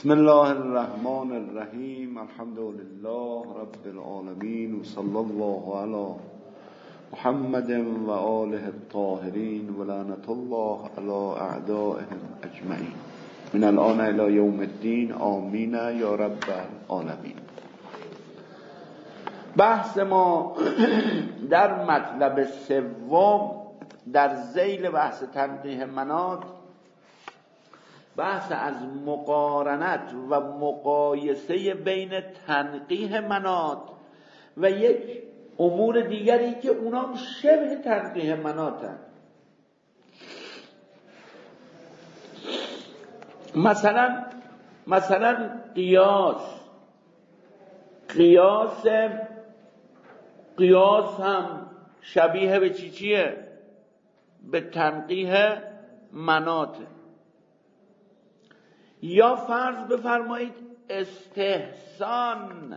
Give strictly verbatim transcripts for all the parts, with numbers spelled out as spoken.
بسم الله الرحمن الرحیم. الحمد لله رب العالمین و صلی الله علی محمد و آله الطاهرین و لعنت الله علی اعدائهم اجمعین من الان الی یوم الدین آمین یا رب العالمین. بحث ما در مطلب سوم در ذیل بحث تنقیح مناط، بحث از مقارنت و مقایسه بین تنقیح مناط و یک امور دیگری که اونام شبه تنقیح مناطن. مثلا مثلا قیاس قیاس قیاس هم شبیه به چی چیه؟ به تنقیح مناطه. یا فرض بفرمایید استحسان،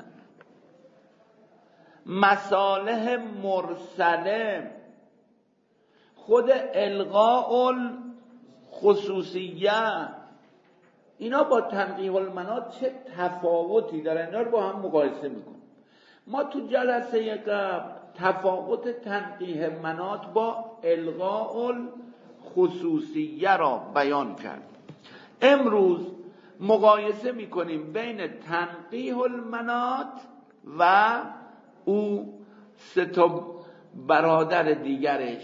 مصالح مرسله، خود الغاء الخصوصیه، اینا با تنقیح المناط چه تفاوتی دارن؟ اینا رو با هم مقایسه میکنیم. ما تو جلسه قبل تفاوت تنقیح مناط با الغاء الخصوصیه را بیان کردیم. امروز مقایسه میکنیم بین تنقیح المناط و او سه تا برادر دیگرش.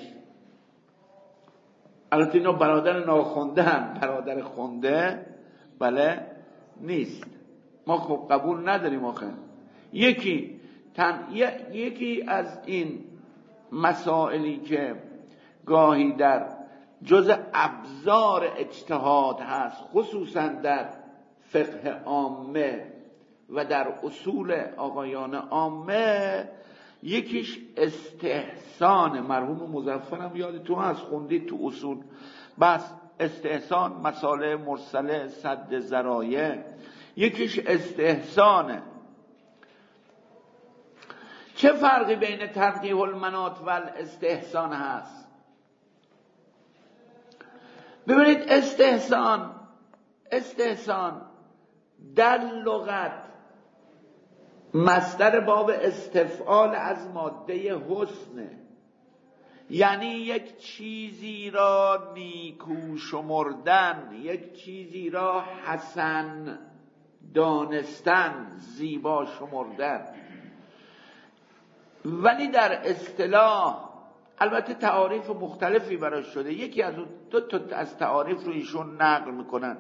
البته اینا برادر ناخونده هم، برادر خونده بله نیست، ما خب قبول نداریم آخه. یکی تن... یکی از این مسائلی که گاهی در جزء ابزار اجتهاد هست، خصوصا در فقه عامه و در اصول آقایان عامه، یکیش استحسان. مرحوم مظفرم یادتون هست خوندید تو اصول، بس استحسان، مسائل مرسله، سد ذرایع، یکیش استحسانه. چه فرقی بین تنقیح المناط و استحسان هست؟ ببینید استحسان استحسان در لغت مصدر باب استفعال از ماده حسنه، یعنی یک چیزی را نیکو شمردن، یک چیزی را حسن دانستن، زیبا شمردن. ولی در اصطلاح البته تعاریف مختلفی براش شده، یکی از دو تا از تعاریف رو ایشون نقل میکنن.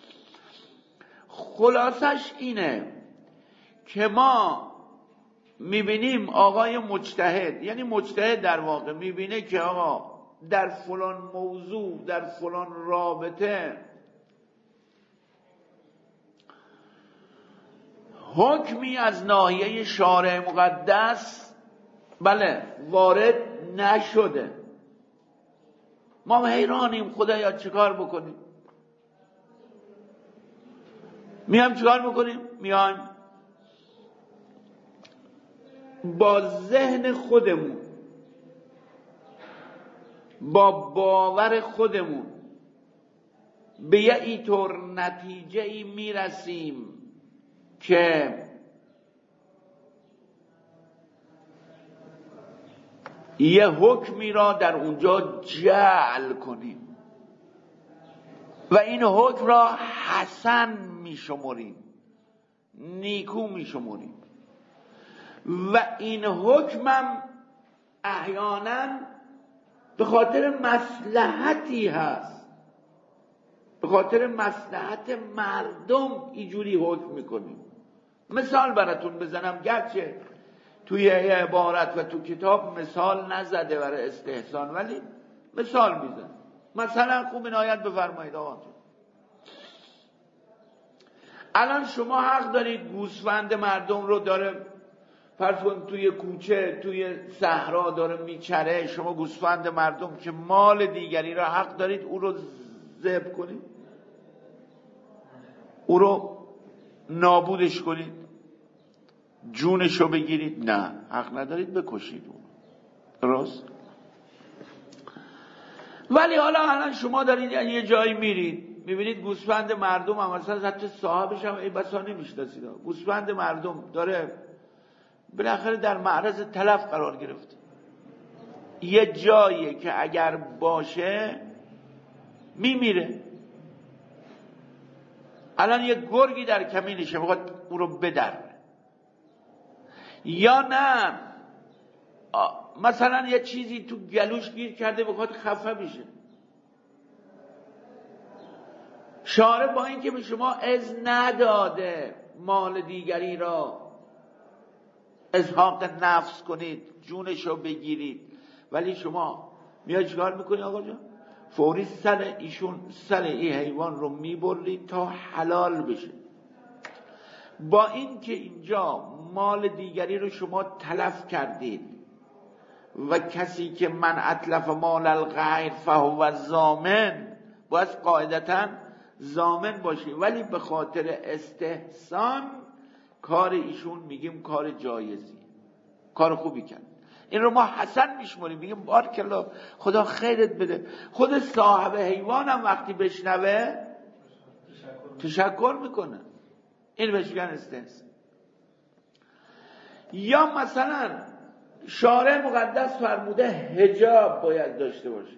خلاصش اینه که ما میبینیم آقای مجتهد، یعنی مجتهد در واقع میبینه که آقا در فلان موضوع، در فلان رابطه حکمی از ناحیه شارع مقدس بله وارد نشده. ما حیرانیم خدایا چیکار بکنیم؟ میام چیکار بکنیم؟ میایم با ذهن خودمون، با باور خودمون به یه اینطور نتیجه ای میرسیم که یه حکمی را در اونجا جعل کنیم و این حکم را حسن میشمریم، نیکو میشمریم. و این حکمم احیانا به خاطر مصلحتی هست، به خاطر مصلحت مردم اینجوری حکم میکنیم. مثال براتون بزنم، گرچه توی یه عبارت و تو کتاب مثال نزده برای استحسان، ولی مثال میزن. مثلا خوب عنایت بفرمایید آقا، الان شما حق دارید گوسفند مردم رو داره فرض کن توی کوچه توی صحرا داره میچره، شما گوسفند مردم که مال دیگری را حق دارید او رو ذبح کنید، او رو نابودش کنید، جونشو بگیرید؟ نه، حق ندارید بکشید اون. درست؟ ولی حالا الان شما دارید یه جایی میرید میبینید گوسفند مردم هم مثلا حتی صاحبش هم ای بسا نمیشناسید، گوسفند مردم داره بالاخره در معرض تلف قرار گرفته، یه جایی که اگر باشه میمیره. الان یه گرگی در کمینشه میخواد اون رو بدره، یا نه مثلا یه چیزی تو گلوش گیر کرده بخواد خفه بشه. شارع با اینکه به شما اذن نداده مال دیگری را ازهاق نفس کنید، جونشو بگیرید، ولی شما میای چیکار میکنی آقا جان؟ فوری سر ایشون سر این حیوان رو میبرید تا حلال بشه. با اینکه اینجا مال دیگری رو شما تلف کردید و کسی که من اتلف مال الغیر فهو ضامن، باید قاعدتاً ضامن باشی، ولی به خاطر استحسان کار ایشون میگیم کار جایزی، کار خوبی کرد. این رو ما حسن میشمونیم، میگیم بارکالله خدا خیرت بده. خود صاحب حیوان هم وقتی بشنوه تشکر میکنه. این بهش میگن استحسان. یا مثلا شارع مقدس فرموده حجاب باید داشته باشه.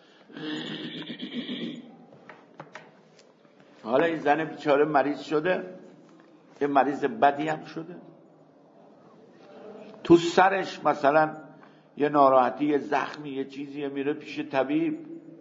حالا این زن بیچاره مریض شده، یه مریض بدی هم شده، تو سرش مثلا یه ناراحتی، یه زخمی، یه چیزی، میره پیش طبیب،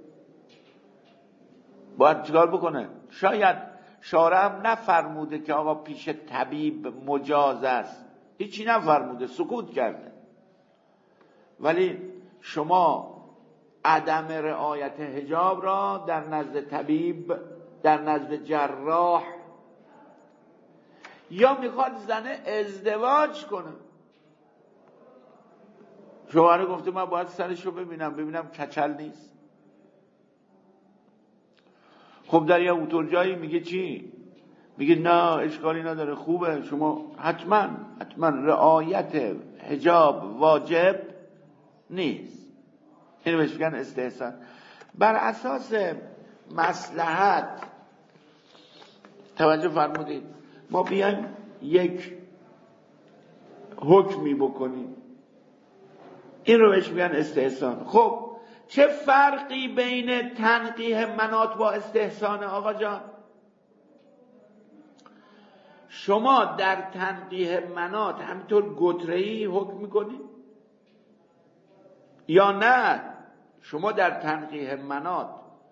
باید چیکار بکنه؟ شاید شارع هم نفرموده که آقا پیش طبیب مجاز است، هیچی نفرموده، سکوت کرده، ولی شما عدم رعایت حجاب را در نزد طبیب، در نزد جراح، یا میخواد زنه ازدواج کنه، شوهر گفته من باید سرشو ببینم ببینم کچل نیست. خب در یه اوتور جایی میگه چی؟ میگه نه اشکالی نداره، خوبه، شما حتما حتما رعایت حجاب واجب نیست. اینو بهش میگن استحسان. بر اساس مصلحت توجه فرمودید ما بیایم یک حکمی بکنیم، این رو بهش میگن استحسان. خب چه فرقی بین تنقیح منات با استحسان آقا جان؟ شما در تنقیح منات همینطور گتره‌ای حکم میکنید یا نه شما در تنقیح منات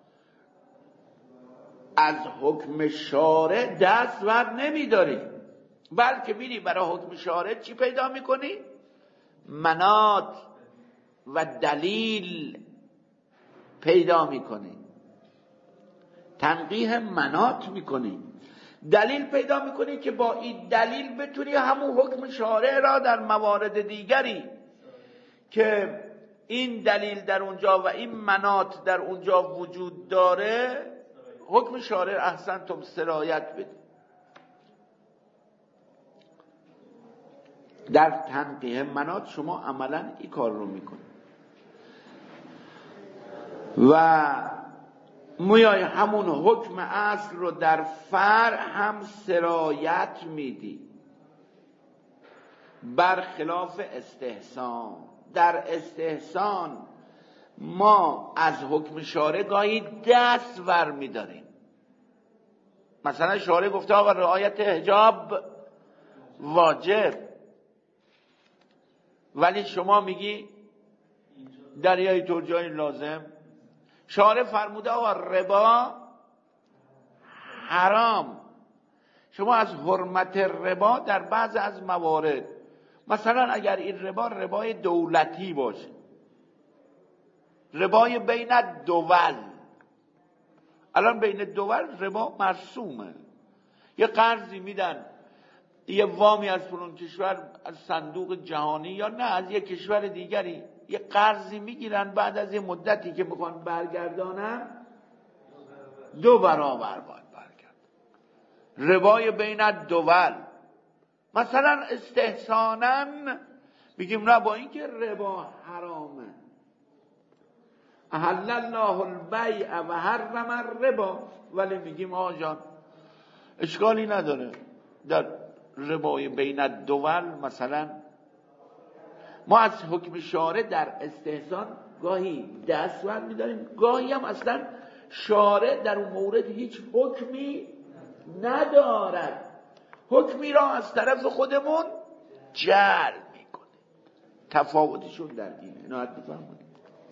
از حکم شارع دست ور نمیداری، بلکه میری برای حکم شارع چی پیدا میکنی؟ منات و دلیل پیدا میکنی، تنقیح منات میکنی، دلیل پیدا میکنی که با این دلیل بتونی همون حکم شارع را در موارد دیگری که این دلیل در اونجا و این منات در اونجا وجود داره حکم شارع احسنتم سرایت بده. در تنقیح منات شما عملا این کار رو میکنی و میای همون حکم اصل رو در فرع هم سرایت میدی، برخلاف استحسان. در استحسان ما از حکم شارع گاهی دست ور میداریم. مثلا شارع گفته آقا رعایت حجاب واجب، ولی شما میگی در یه طور جای لازم. شارع فرموده آقا ربا حرام، شما از حرمت ربا در بعض از موارد، مثلا اگر این ربا ربای دولتی باشه، ربای بین دول، الان بین دول ربا مرسومه، یه قرضی میدن، یه وامی از فلان کشور از صندوق جهانی یا نه از یه کشور دیگری یه قرضی میگیرن، بعد از یه مدتی که میخوان برگردانن دو برابر باید برگردن. ربای بین دول. مثلا استحساناً میگیم نه با اینکه ربا حرامه احل الله البیع و حرم الربا، ولی میگیم آقا جان اشکالی نداره در ربای بین الدول مثلا ما از حکم شارع در استحسان گاهی دست ور میداریم، گاهی هم اصلا شارع در اون مورد هیچ حکمی ندارد، حکمی را از طرف خودمون جعل میکنه. تفاوتشون در دین عنایت بفرمایید.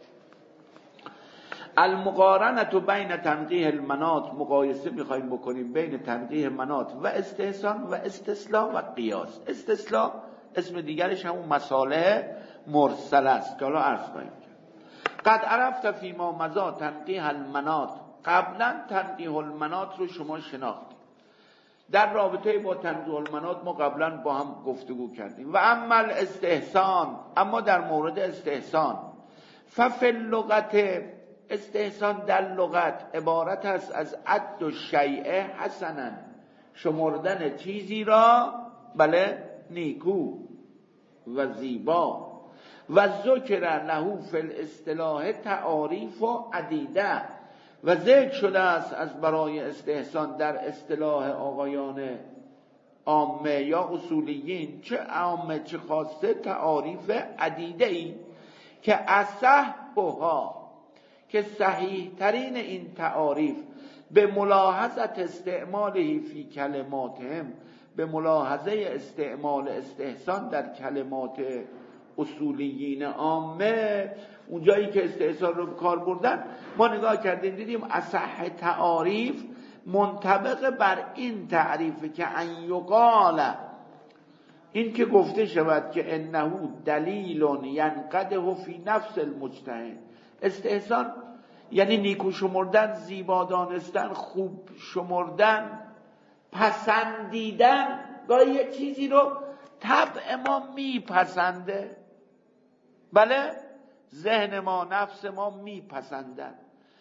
المقارنه بین تنقیح المناط، مقایسه میخوایم بکنیم بین تنقیح مناط و استحسان و استصلاح و قیاس. استصلاح اسم دیگرش همون مصالح مرسل است که حالا عرض کنیم. قد عرفت فیما مضی تنقیح المناط، قبلا تنقیح المناط رو شما شناختید، در رابطه با تنقیح المناط ما قبلا با هم گفتگو کردیم. و اما الاستحسان، اما در مورد استحسان، ففی اللغت، استحسان در لغت عبارت است از عد الشیء حسنا، شمردن چیزی را بله نیکو و زیبا. و ذکر له فی الاصطلاح تعاریف و عدیده، و ذکر شده است از برای استحسان در اصطلاح آقایان عامه یا اصولیین، چه عامه چه خاصه، تعاریف عدیده ای که اصحها، که صحیح ترین این تعاریف به ملاحظت استعماله فی کلماتهم، به ملاحظه استعمال استحسان در کلمات اصولیین عامه، اونجایی که استحسان رو به کار بردن ما نگاه کردیم دیدیم اصح تعاریف منطبق بر این تعریف که ان یقال، این که گفته شود که انه دلیل ینقده فی نفس المجتهد. استحسان یعنی نیکو شمردن، زیبا دانستن، خوب شمردن، پسندیدن. گاهی یه چیزی رو طبع ما میپسنده، بله ذهن ما، نفس ما میپسندن.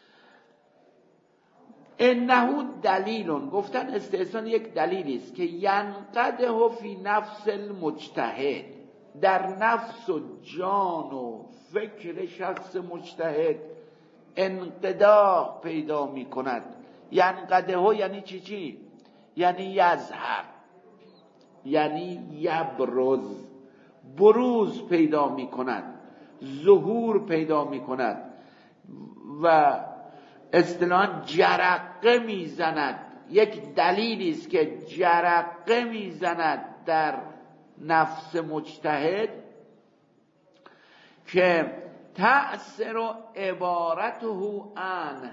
انه دلیلون، گفتن استحسان یک دلیلی است که ینقده فی نفس المجتهد، در نفس و جان و فکر شخص مجتهد انقداح پیدا می کند. ینقده یعنی چی چی؟ یعنی یظهر، یعنی یبرز، بروز پیدا می کند، ظهور پیدا می کند و اصطلاحاً جرقه می زند. یک دلیلی است که جرقه می زند در نفس مجتهد که تأثیر و عبارته عن،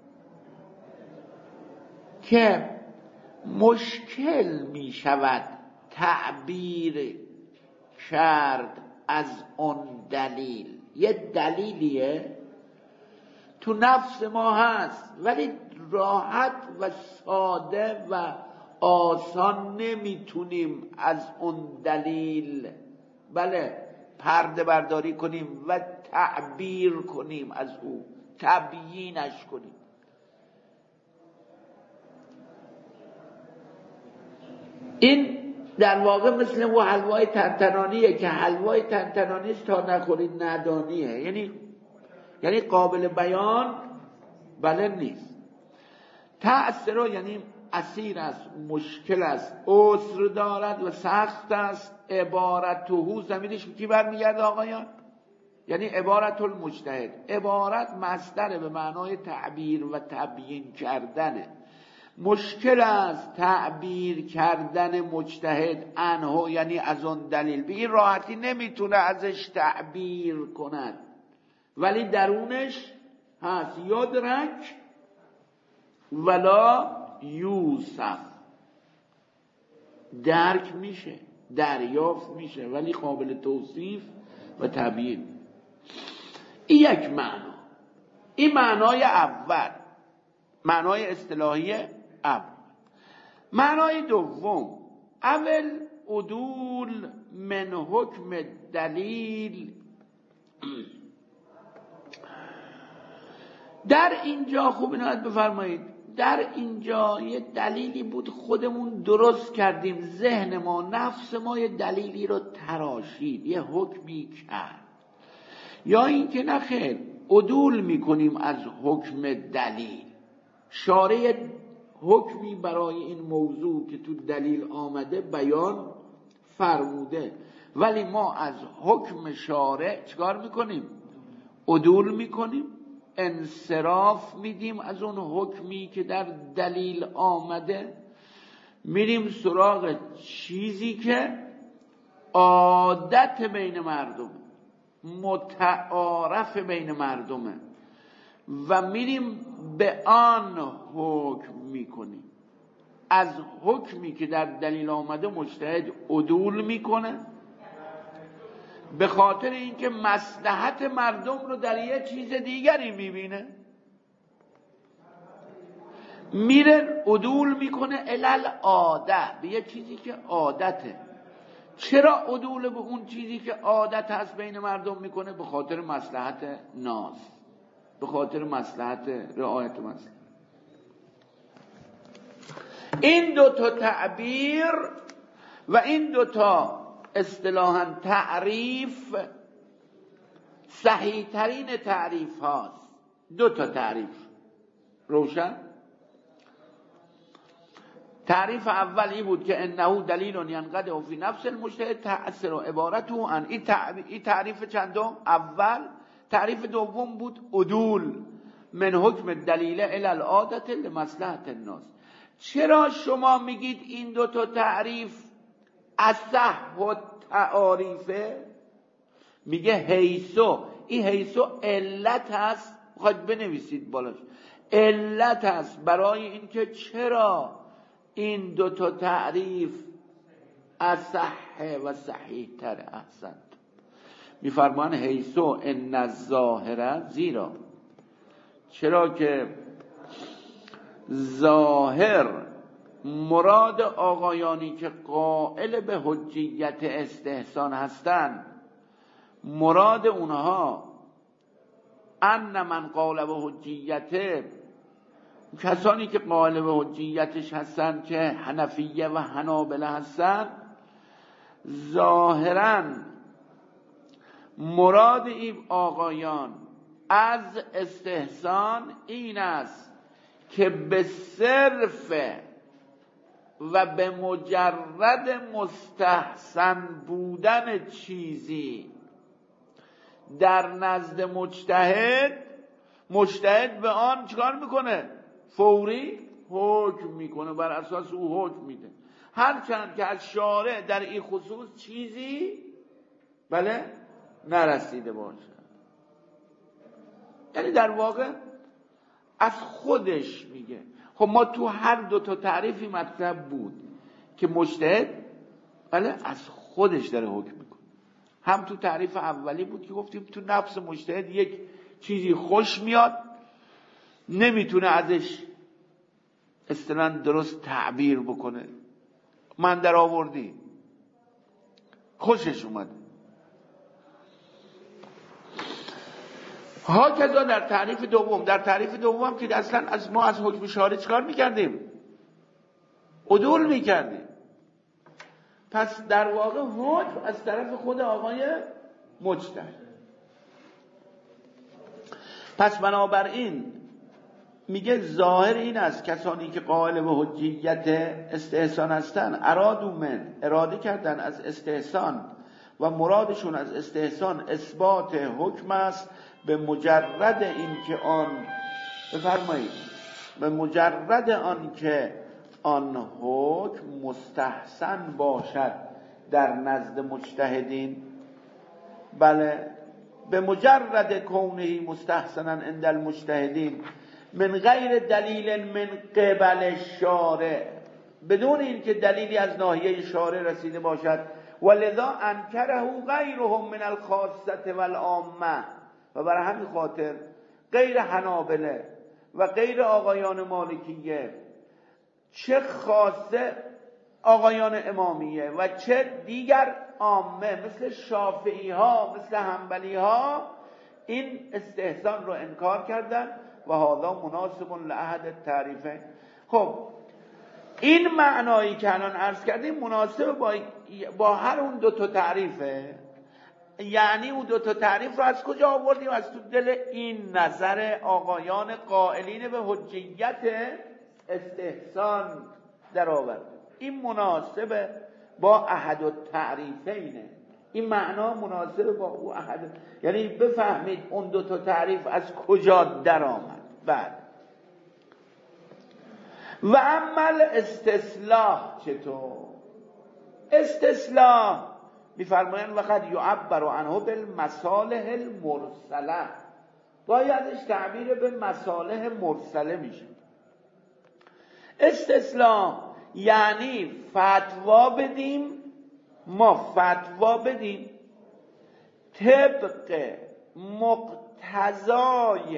که مشکل می شود تعبیر کرد از اون دلیل. یه دلیلیه تو نفس ما هست ولی راحت و ساده و آسان نمیتونیم از اون دلیل بله پرده برداری کنیم و تعبیر کنیم از او، تبیینش کنیم. این در واقع مثل اون حلوای تنتنانیه که حلوای تنتنانیش تا نخورید ندانیه، یعنی یعنی قابل بیان بله نیست. تأثیر یعنی اسیر است، مشکل است، عسر دارد و سخت است. عبارته زمینش کی برمیگرده آقایان؟ یعنی عبارت المجتهد. عبارت مصدر به معنای تعبیر و تبیین کردنه. مشکل است تعبیر کردن مجتهد عنه، یعنی از اون دلیل به این راحتی نمیتونه ازش تعبیر کند، ولی درونش هست. یدرک ولا یوصف، درک میشه، دریافت میشه ولی قابل توصیف و تبیین. این یک معنا. این معنای اول، معنای اصطلاحی اول. معنای دوم، اول عدول من حکم دلیل. در اینجا خوب عنایت بفرمایید، در اینجا یه دلیلی بود خودمون درست کردیم، ذهن ما، نفس ما یه دلیلی رو تراشید، یه حکمی کرد. یا این که نخیر، عدول میکنیم از حکم دلیل. شارع حکمی برای این موضوع که تو دلیل آمده بیان فرموده، ولی ما از حکم شارع چکار میکنیم؟ عدول میکنیم، انصراف میدیم از اون حکمی که در دلیل آمده، میریم سراغ چیزی که عادت بین مردم، متعارف بین مردمه و میریم به آن حکم میکنیم. از حکمی که در دلیل آمده مجتهد عدول میکنه به خاطر اینکه مصلحت مردم رو در یه چیز دیگری میبینه، میره عدول میکنه علل عادت، به یه چیزی که عادته. چرا عدول به اون چیزی که عادت هست بین مردم میکنه؟ به خاطر مصلحت ناس، به خاطر مصلحت رعایت مصلحت. این دو تا تعبیر و این دو تا اصطلاحاً تعریف صحیح ترین تعریف هاست. دو تا تعریف روشن. تعریف اولی بود که انه دلیل ینقطع فی نفس المجتهد تأثر و عبارته عن. این تعریف چندم؟ اول. تعریف دوم بود عدول من حکم دلیل الی العادت لمصلحت الناس. چرا شما میگید این دو تا تعریف اصح و تعاریفه؟ میگه حیثو، این حیثو علت هست، خواهد بنویسید بالاش، علت هست برای اینکه چرا این دو تا تعریف اصح و صحیح تر احسنت. میفرمان حیثو ان الظاهر، زیرا چرا که ظاهر مراد آقایانی که قائل به حجیت استحسان هستند، مراد اونها ان من قائل به حجیت، کسانی که قائل به حجیتش هستند که حنفیه و حنابله هستند، ظاهراً مراد این آقایان از استحسان این است که به صرف و به مجرد مستحسن بودن چیزی در نزد مجتهد، مجتهد به آن چکار میکنه؟ فوری حکم میکنه، بر اساس او حکم میده، هرچند که از شارع در این خصوص چیزی بله نرسیده باشه. یعنی در واقع از خودش میگه. خب ما تو هر دو تا تعریفی مطلب بود که مجتهد بله از خودش داره حکم میکنه. هم تو تعریف اولی بود که گفتیم تو نفس مجتهد یک چیزی خوش میاد، نمیتونه ازش اصطلاحاً درست تعبیر بکنه، من در آوردی خوشش اومده. ها کذا در تعریف دوم، در تعریف دوم که اصلا از ما از حکم شارع چکار میکردیم؟ عدول میکردیم. پس در واقع حکم از طرف خود آقای مجتهد. پس بنابراین میگه ظاهر این است کسانی که قائل به حجیت استحسان هستن، ارادو من، اراده کردن از استحسان و مرادشون از استحسان اثبات حکم است به مجرد این که آن بفرمایید به مجرد آن که آن حکم مستحسن باشد در نزد مجتهدین. بله، به مجرد کونه مستحسنا عند المجتهدین من غیر دلیل من قبل شارع، بدون اینکه دلیلی از ناحیه شارع رسیده باشد. ولذا انکره غیرهم من الخاصه والعامه، و برای همین خاطر غیر حنابله و غیر آقایان مالکیه، چه خاصه آقایان امامیه و چه دیگر عامه مثل شافعی ها مثل حنبلی ها، این استحسان رو انکار کردن و هذا مناسب لأحد التعریفین. خب این معنایی که الان عرض کردیم مناسب با, با هر اون دو تا تعریفه. یعنی اون دو تا تعریف رو از کجا آوردیم؟ از تو دل این نظر آقایان قائلین به حجیت استحسان در آورد. این مناسبه با احد التعریفینه، این معنا مناسبه با او احد، یعنی بفهمید اون دو تا تعریف از کجا در آمد. بعد و عمل استصلاح چطور؟ استصلاح میفرمایند وقت یعبر عنه بالمصالح المرسله، بایدش تعبیر به مصالح مرسله میشه. استصلاح یعنی فتوا بدیم، ما فتوا بدیم طبق مقتضای،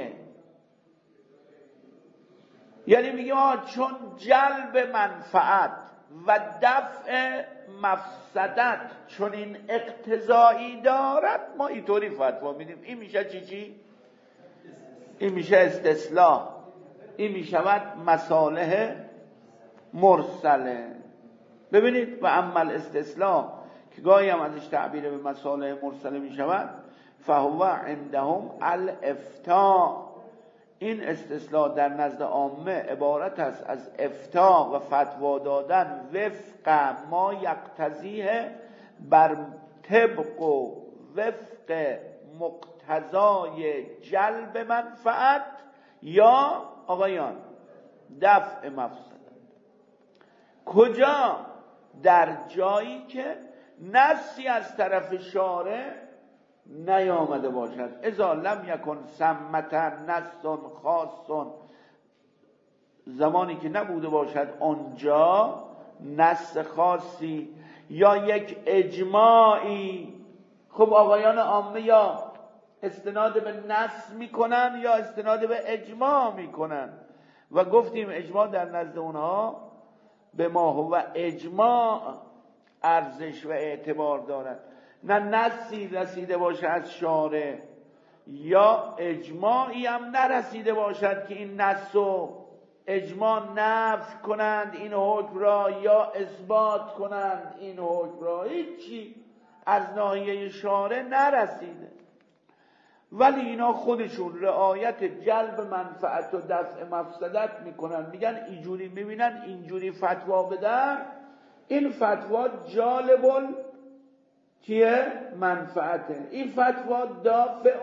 یعنی میگیم آه چون جلب منفعت و دفع مفسدت چون این اقتضایی دارد ما اینطوری فتوا میدیم. این میشه چی چی؟ این میشه استصلاح، این میشود مصالح مرسله. ببینید و عمل استصلاح که گاهی هم ازش تعبیر به مصالح مرسله میشود، فهو عندهم الافتاء، این استصلاح در نزد عامه عبارت است از افتاء و فتوا دادن وفق ما یقتضیه، بر طبق و وفق مقتضای جلب منفعت یا آقایان دفع مفسدت. کجا؟ در جایی که نصی از طرف شارع نیامده باشد. اذا لم یکن ثمة نص خاص، زمانی که نبوده باشد آنجا نص خاصی یا یک اجماعی. خب آقایان عامه یا استناد به نص میکنن یا استناد به اجماع میکنن و گفتیم اجماع در نزد اونها به ما هو اجماع ارزش و اعتبار دارد، نه نصی رسیده باشه از شارع یا اجماعی هم نرسیده باشد که این نص و اجماع نفی کنند این حکم را یا اثبات کنند این حکم را. هیچی از ناحیه شارع نرسیده، ولی اینا خودشون رعایت جلب منفعت و دفع مفسدت میکنن. میگن اینجوری میبینن اینجوری فتوا بدن، این فتوا جالب چیه؟ منفعته، این فتوا دافع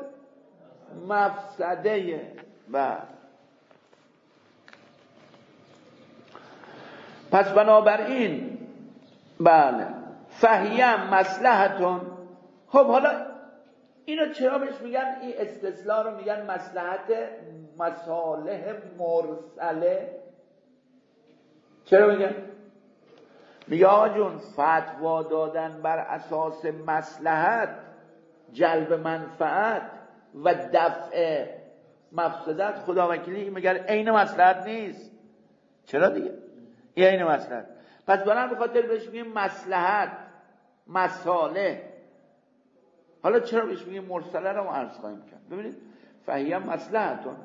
مفسده. و پس بنابراین بله فهیم مصلحتون. خب حالا اینو چرا بهش میگن، این استصلاح رو میگن مصلحت مصالح مرسله؟ چرا میگن؟ میگه آقا جون فتوا دادن بر اساس مصلحت، جلب منفعت و دفع مفسدت، خدا وکیلی میگه عین مصلحت نیست. چرا دیگه؟ این عین مصلحت. پس برام به خاطر بهش میگیم مصلحت مصالح. حالا چرا بهش میگیم مرسله رو ما عرض خواهیم کرد. ببینید فهیم مصلحتون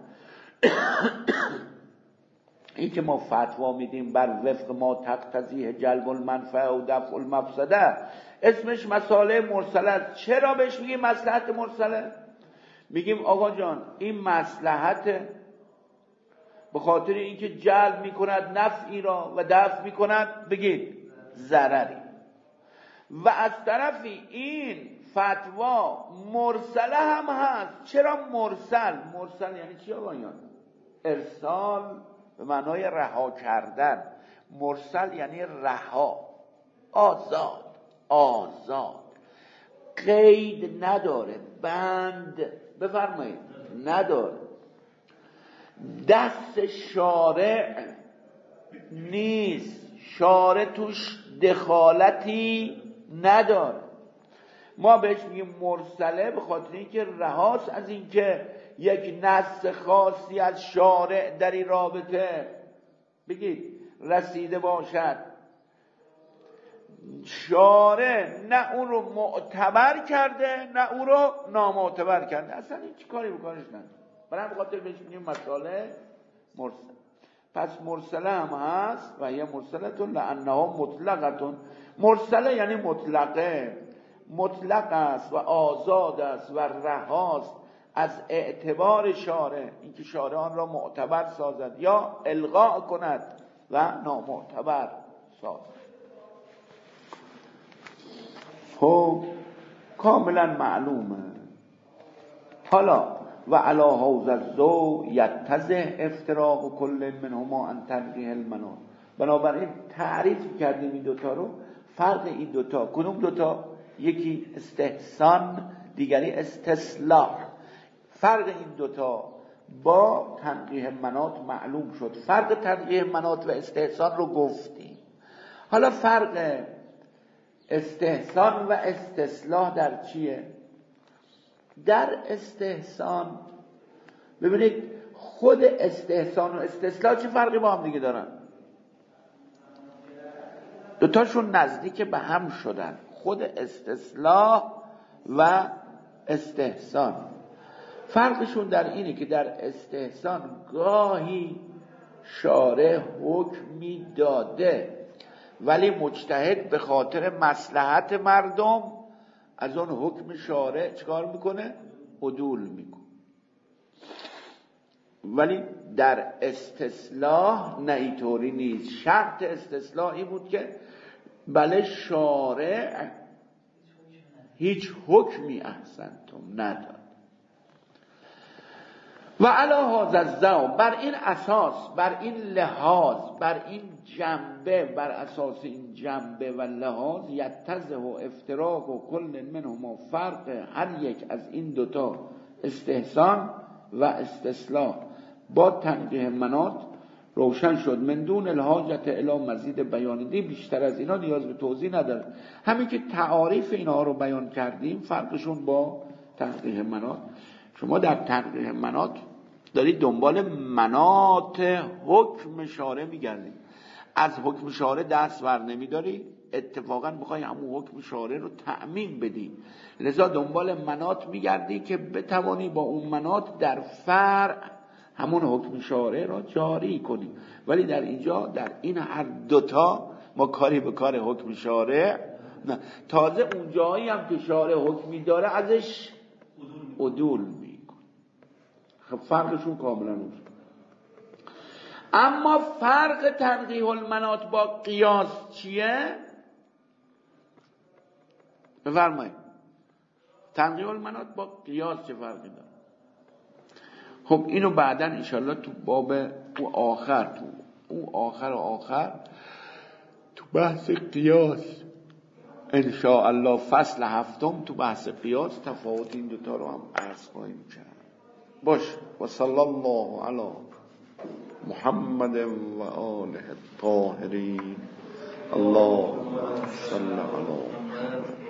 این که ما فتوا میدیم بر وفق ما تقتضیه جلب المنفعه و دفع المفسده اسمش مصالح مرسله. چرا بهش میگیم مصلحت مرسله؟ میگیم آقا جان این مصلحت به خاطر اینکه جلب میکند نفعی را و دفع میکند بگید ضرری، و از طرفی این فتوا مرسله هم هست. چرا مرسل؟ مرسل یعنی چی آقایان؟ ارسال به معنای رها کردن. مرسل یعنی رها، آزاد، آزاد، قید نداره، بند بفرمایید نداره، دست شارع نیست، شارع توش دخالتی نداره. ما بهش میگیم مرسله به خاطر اینکه رهاست از اینکه یک نص خاصی از شارع در این رابطه بگید رسیده باشد، شارع نه اون رو معتبر کرده نه اون رو نامعتبر کرده، اصلا هیچ کاری بکنش نداره. برای خاطر بهش میگیم مساله مرسل. پس مرسله هم هست و یه مرسلتون لانها مطلقتون. مرسله یعنی مطلقه، مطلق است و آزاد است و رهاست از اعتبار شارع، اینکه شارع آن را معتبر سازد یا الغاء کند و نامعتبر سازد. خب کاملا معلومه. حالا و علی هذا الضوء یتضح افتراق کل منهما عن تنقیح المناط. بنابراین تعریف کردیم این دوتا رو، فرق این دوتا کدوم دوتا؟ یکی استحسان، دیگری استصلاح. فرق این دوتا با تنقیح مناط معلوم شد. فرق تنقیح مناط و استحسان رو گفتیم. حالا فرق استحسان و استصلاح در چیه؟ در استحسان ببینید خود استحسان و استصلاح چه فرقی با هم دیگه دارن؟ دوتاشون نزدیک به هم شدن، خود استصلاح و استحسان. فرقشون در اینه که در استحسان گاهی شارع حکمی داده ولی مجتهد به خاطر مصلحت مردم از اون حکم شارع چکار میکنه؟ عدول میکنه. ولی در استصلاح نه اینطوری نیست. شرط استصلاحی بود که بله شارع هیچ حکمی احسنتم نداد. و علی هذا الضوء، بر این اساس، بر این لحاظ، بر این جنبه، بر اساس این جنبه و لحاظ یتضح و افتراق و کل منهما، فرق هر یک از این دوتا استحسان و استصلاح با تنقیح مناط روشن شد. من دون الحاجت الی مزید بیان، دی بیشتر از اینا نیاز به توضیح نداره. همین که تعاریف اینا رو بیان کردیم فرقشون با تنقیح مناط. شما در تنقیح مناط دارید دنبال مناط حکم شارع میگردید، از حکم شارع دست ور نمیداری، اتفاقا میخوای همون حکم شارع رو تأمین بدی، لذا دنبال مناط میگردی که بتوانی با اون مناط در فرع همون حکم شارع را جاری کنی. ولی در اینجا در این هر دوتا ما کاری به کار حکم شارع نه. تازه اون جایی هم که شارع حکمی داره ازش عدول میکن. خب فرقشون کاملا روشن. اما فرق تنقیح المناط با قیاس چیه؟ بفرمایید. تنقیح المناط با قیاس چه فرقی داره؟ خب اینو بعداً انشالله تو باب او آخر، تو او آخر آخر تو بحث قیاس انشاءالله فصل هفتم تو بحث قیاس تفاوت این دوتا رو هم عرض خواهیم کرد. باش. و صلی الله علی محمد و آله الطاهرین. اللهم صل علی محمد.